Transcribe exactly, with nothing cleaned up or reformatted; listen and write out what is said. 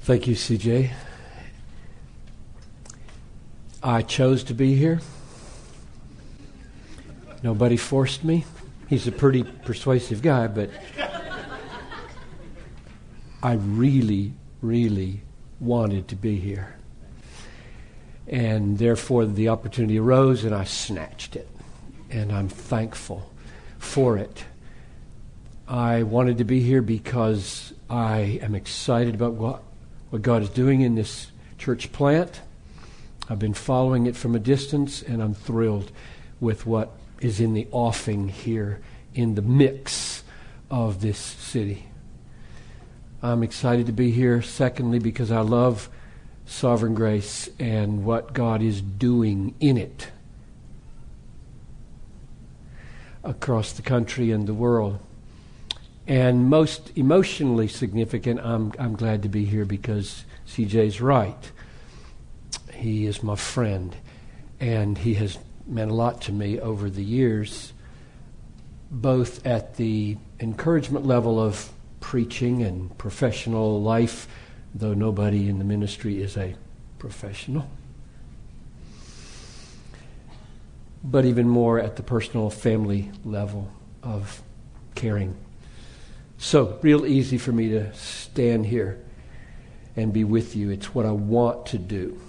Thank you, C J. I chose to be here. Nobody forced me. He's a pretty persuasive guy, but I really, really wanted to be here. And therefore the opportunity arose and I snatched it. And I'm thankful for it. I wanted to be here because I am excited about what, what God is doing in this church plant. I've been following it from a distance, and I'm thrilled with what is in the offing here in the mix of this city. I'm excited to be here, secondly, because I love Sovereign Grace and what God is doing in it across the country and the world. And most emotionally significant, I'm I'm glad to be here because C J's right. He is my friend, and he has meant a lot to me over the years, both at the encouragement level of preaching and professional life, though nobody in the ministry is a professional, but even more at the personal family level of caring. So, real easy for me to stand here and be with you. It's what I want to do.